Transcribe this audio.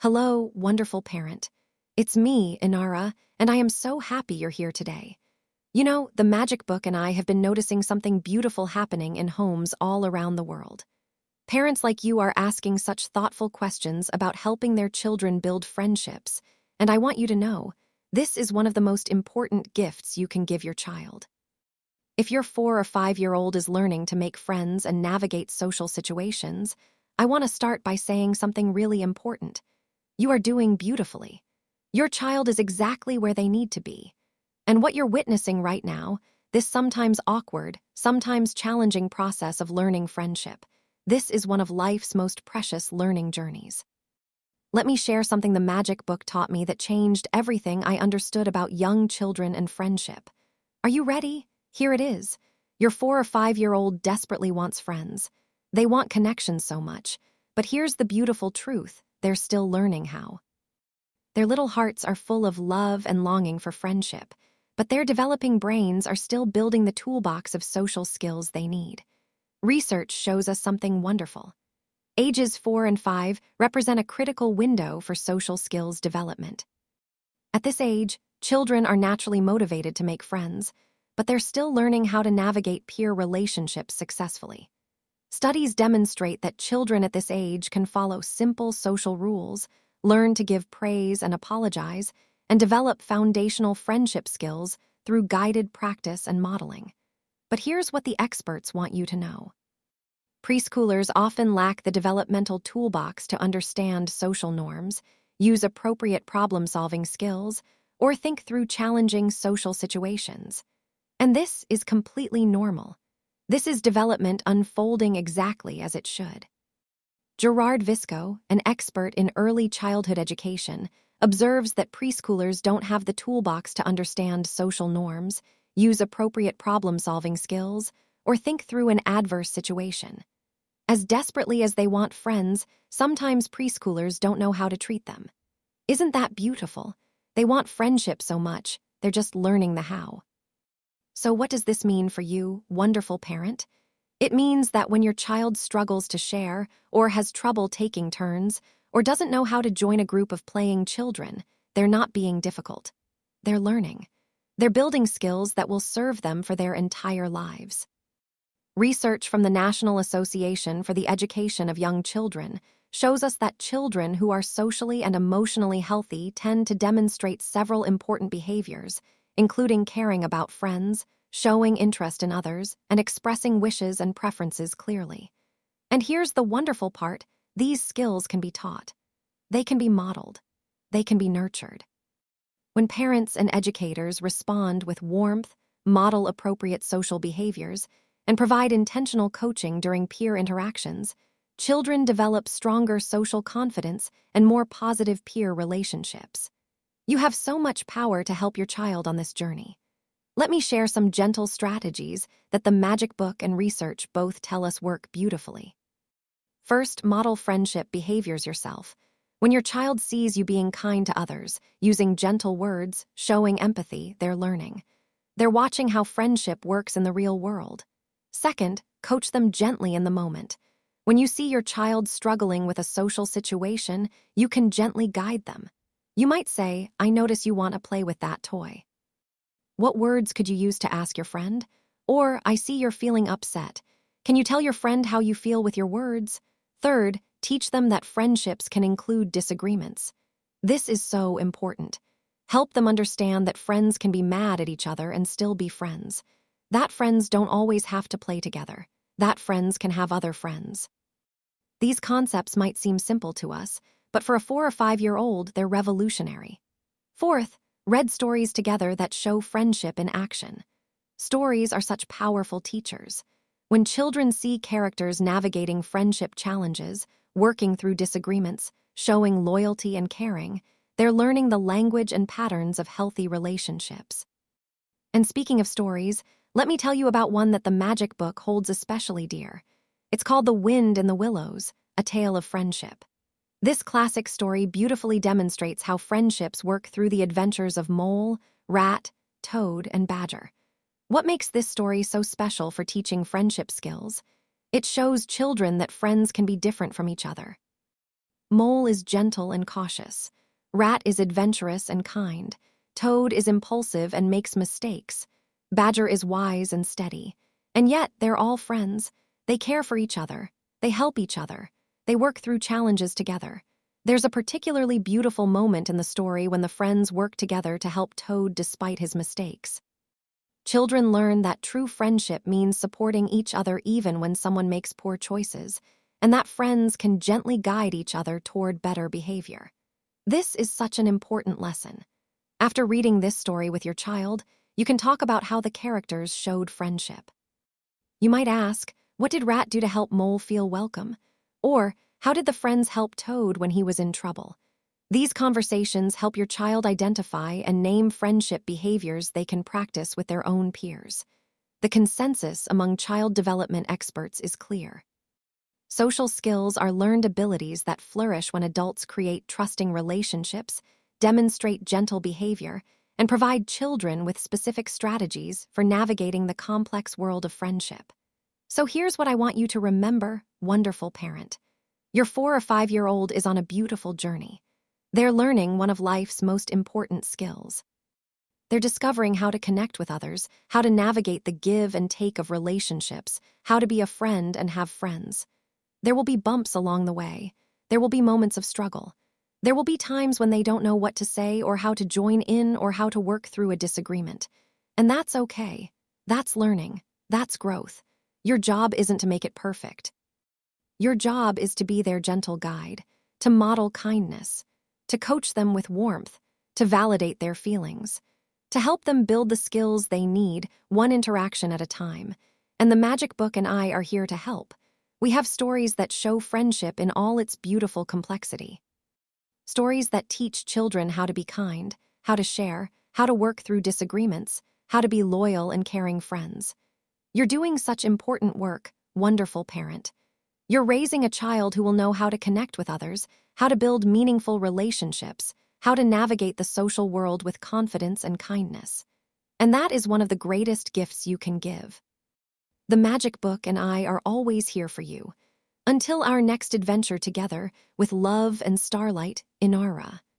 Hello, wonderful parent. It's me, Inara, and I am so happy you're here today. You know, the Magic Book and I have been noticing something beautiful happening in homes all around the world. Parents like you are asking such thoughtful questions about helping their children build friendships, and I want you to know, this is one of the most important gifts you can give your child. If your 4 or 5-year-old is learning to make friends and navigate social situations, I want to start by saying something really important. You are doing beautifully. Your child is exactly where they need to be. And what you're witnessing right now, this sometimes awkward, sometimes challenging process of learning friendship, this is one of life's most precious learning journeys. Let me share something the Magic Book taught me that changed everything I understood about young children and friendship. Are you ready? Here it is. Your 4 or 5-year-old desperately wants friends. They want connection so much. But here's the beautiful truth. They're still learning how. Their little hearts are full of love and longing for friendship, but their developing brains are still building the toolbox of social skills they need. Research shows us something wonderful. Ages 4 and 5 represent a critical window for social skills development. At this age, children are naturally motivated to make friends, but they're still learning how to navigate peer relationships successfully. Studies demonstrate that children at this age can follow simple social rules, learn to give praise and apologize, and develop foundational friendship skills through guided practice and modeling. But here's what the experts want you to know. Preschoolers often lack the developmental toolbox to understand social norms, use appropriate problem-solving skills, or think through challenging social situations. And this is completely normal. This is development unfolding exactly as it should. Gerard Visco, an expert in early childhood education, observes that preschoolers don't have the toolbox to understand social norms, use appropriate problem-solving skills, or think through an adverse situation. As desperately as they want friends, sometimes preschoolers don't know how to treat them. Isn't that beautiful? They want friendship so much, they're just learning the how. So what does this mean for you, wonderful parent? It means that when your child struggles to share, or has trouble taking turns, or doesn't know how to join a group of playing children, they're not being difficult. They're learning. They're building skills that will serve them for their entire lives. Research from the National Association for the Education of Young Children shows us that children who are socially and emotionally healthy tend to demonstrate several important behaviors, including caring about friends, showing interest in others, and expressing wishes and preferences clearly. And here's the wonderful part, these skills can be taught. They can be modeled. They can be nurtured. When parents and educators respond with warmth, model appropriate social behaviors, and provide intentional coaching during peer interactions, children develop stronger social confidence and more positive peer relationships. You have so much power to help your child on this journey. Let me share some gentle strategies that the Magic Book and research both tell us work beautifully. First, model friendship behaviors yourself. When your child sees you being kind to others, using gentle words, showing empathy, they're learning. They're watching how friendship works in the real world. Second, coach them gently in the moment. When you see your child struggling with a social situation, you can gently guide them. You might say, "I notice you want to play with that toy." What words could you use to ask your friend? Or, "I see you're feeling upset. Can you tell your friend how you feel with your words?" Third, teach them that friendships can include disagreements. This is so important. Help them understand that friends can be mad at each other and still be friends. That friends don't always have to play together. That friends can have other friends. These concepts might seem simple to us, but for a 4 or 5-year-old, they're revolutionary. Fourth, read stories together that show friendship in action. Stories are such powerful teachers. When children see characters navigating friendship challenges, working through disagreements, showing loyalty and caring, they're learning the language and patterns of healthy relationships. And speaking of stories, let me tell you about one that the Magic Book holds especially dear. It's called The Wind in the Willows, A Tale of Friendship. This classic story beautifully demonstrates how friendships work through the adventures of mole, rat, toad, and badger. What makes this story so special for teaching friendship skills? It shows children that friends can be different from each other. Mole is gentle and cautious. Rat is adventurous and kind. Toad is impulsive and makes mistakes. Badger is wise and steady. And yet, they're all friends. They care for each other. They help each other. They work through challenges together. There's a particularly beautiful moment in the story when the friends work together to help Toad despite his mistakes. Children learn that true friendship means supporting each other even when someone makes poor choices, and that friends can gently guide each other toward better behavior. This is such an important lesson. After reading this story with your child, you can talk about how the characters showed friendship. You might ask, what did Rat do to help Mole feel welcome? Or, how did the friends help Toad when he was in trouble? These conversations help your child identify and name friendship behaviors they can practice with their own peers. The consensus among child development experts is clear. Social skills are learned abilities that flourish when adults create trusting relationships, demonstrate gentle behavior, and provide children with specific strategies for navigating the complex world of friendship. So here's what I want you to remember, wonderful parent. Your 4 or 5-year-old is on a beautiful journey. They're learning one of life's most important skills. They're discovering how to connect with others, how to navigate the give and take of relationships, how to be a friend and have friends. There will be bumps along the way. There will be moments of struggle. There will be times when they don't know what to say or how to join in or how to work through a disagreement. And that's okay. That's learning. That's growth. Your job isn't to make it perfect. Your job is to be their gentle guide, to model kindness, to coach them with warmth, to validate their feelings, to help them build the skills they need, one interaction at a time. And the Magic Book and I are here to help. We have stories that show friendship in all its beautiful complexity. Stories that teach children how to be kind, how to share, how to work through disagreements, how to be loyal and caring friends. You're doing such important work, wonderful parent. You're raising a child who will know how to connect with others, how to build meaningful relationships, how to navigate the social world with confidence and kindness. And that is one of the greatest gifts you can give. The Magic Book and I are always here for you. Until our next adventure together, with love and starlight, Inara.